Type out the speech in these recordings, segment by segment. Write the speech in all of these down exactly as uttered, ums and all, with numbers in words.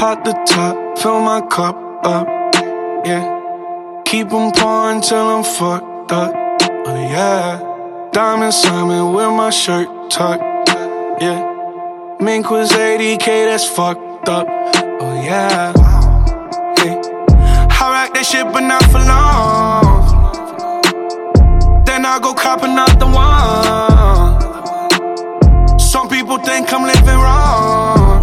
Pop the top, fill my cup up, yeah. Keep 'em pouring till I'm fucked up, oh yeah. Diamond Simon with my shirt tucked, yeah. Mink was eighty K, that's fucked up, oh yeah. Hey. I rock that shit, but not for long. Then I go cop another one. Some people think I'm living wrong.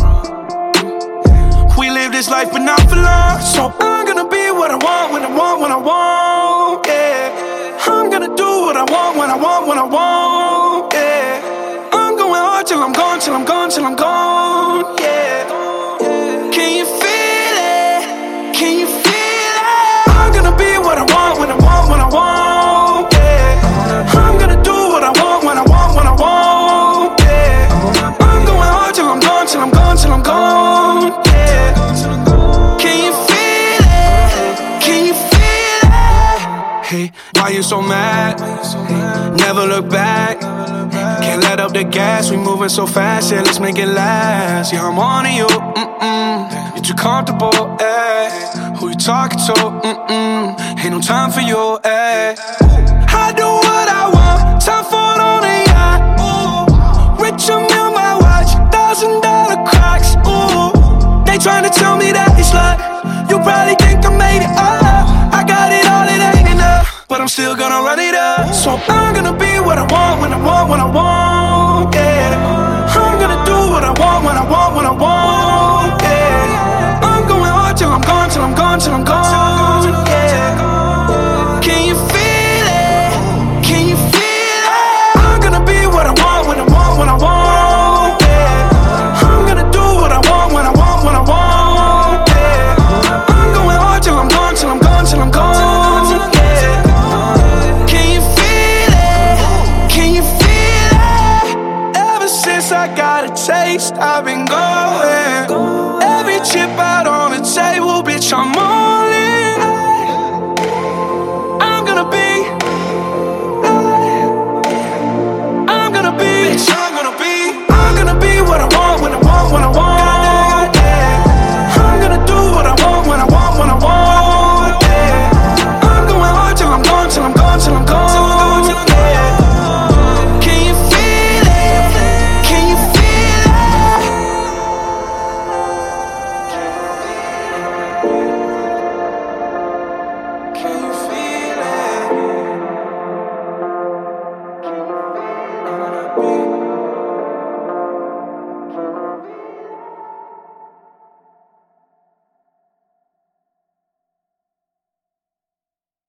We live this life, but not for long. So I'm gonna be what I want, when I want, when I want, yeah. I'm gonna do what I want, when I want, when I want, yeah. I'm going hard till I'm gone, till I'm gone, till I'm gone, yeah. Can you feel it? Can you feel it? I'm gonna be what I want, when I want, when I want, yeah. I'm gonna do what I want, when I want, when I want, yeah. I'm going hard till I'm gone, till I'm gone, till I'm gone, yeah. Can you feel it? Can you feel it? Hey, why you so mad? Never look back. Can't let up the gas, we moving so fast, yeah, let's make it last. Yeah, I'm on to you, mm-mm. You're too comfortable, eh? Who you talking to, mm-mm. Ain't no time for you, eh? I do what I want, time for it on a yacht, ooh. Rich, I'm in my watch, thousand dollar cracks, ooh. They tryna tell me that it's luck. You probably think I made it up. I got it all, it ain't enough, but I'm still gonna run it up. So I'm gonna be what I want, when I want, when I want, yeah. I'm gonna do what I want, when I want, when I want, yeah. I'm going hard till I'm gone, till I'm gone, till I'm gone, yeah. Can you feel it? Can you feel it? I'm gonna be what I want, when I want, when I want, yeah. I'm gonna do what I want, when I want, when I want, yeah. I'm going hard till I'm gone, till I'm gone, till I'm gone, yeah. Can you feel it? Can you feel it? Ever since I got a taste, I've been going. Every chip I